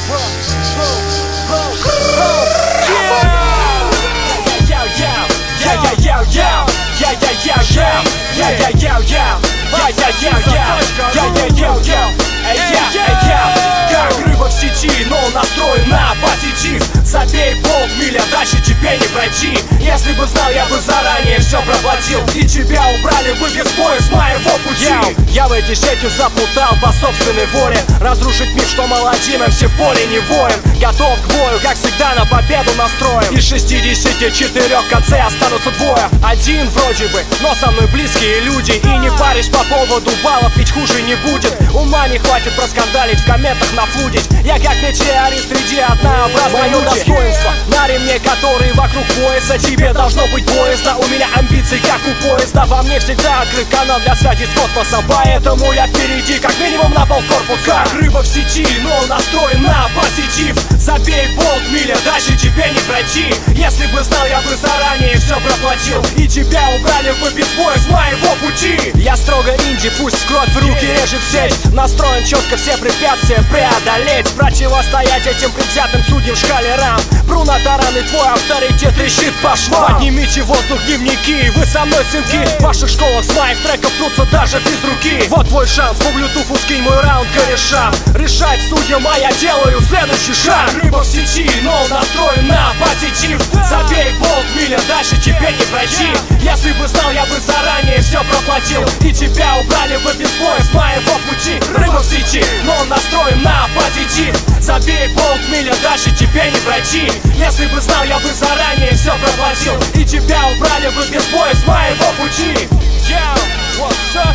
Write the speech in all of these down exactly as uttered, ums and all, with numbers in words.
Как рыба в сети, но настроен на позитив. Забей болт, миля, дальше тебе не пройти. Если бы знал, я бы заранее все проплатил, и тебя убрали бы без боя с моего пути. Я в эти сети заплутал по собственной воле. Разрушить миф, что молодим, эм си в поле не воин. Готов к бою, как всегда, на победу настроен. Из шестидесяти четырёх в конце останутся двое. Один вроде бы, но со мной близкие люди. И не парюсь по поводу баллов, ведь хуже не будет. Ума не хватит проскандалить, в комментах нафлудить. Я как метеорит среди однообразной люди. Достоинство на ремне, который вокруг пояса. Тебе должно быть поезда, у меня амбиций как у поезда. Во мне всегда открыт канал для связи с космосом, поэтому я впереди как минимум на полкорпуса. Как рыба в сети, но настроен на позитив. Забей болт, миля, дальше тебе не пройти. Если бы знал, я бы заранее все проплатил, и тебя убрали бы без боя с моего пути. Я строго инди, пусть кровь в руки режет сеть. Настроен четко все препятствия преодолеть, противостоять этим предвзятым судьям в шкале рам. Пру на таран, и твой авторитет трещит по швам. Поднимите в воздух дневники, вы со мной сынки. В ваших школах с моих треков трутся даже без руки. Вот твой шанс, по блютуфу скинь мой раунд корешам. Решать судьям, а я делаю следующий шаг. Рыба в сети, но настроен на позитив. Забей болт, миля, дальше тебе не пройти. Если бы знал, я бы заранее все проплатил, и тебя убрали бы без боя с моего пути. Рыба в сети, но настроен на позитив. Забей болт, миля, дальше тебе не пройти. Если бы знал, я бы заранее все проплатил, и тебя убрали бы без боя с моего пути. Yo, what's up?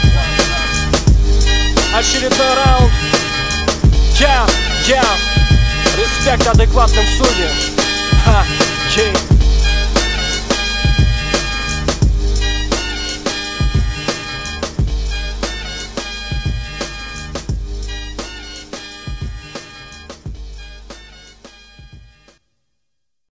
Очередной раунд. Yeah, yeah. Респект адекватным судьям. Ха, yeah.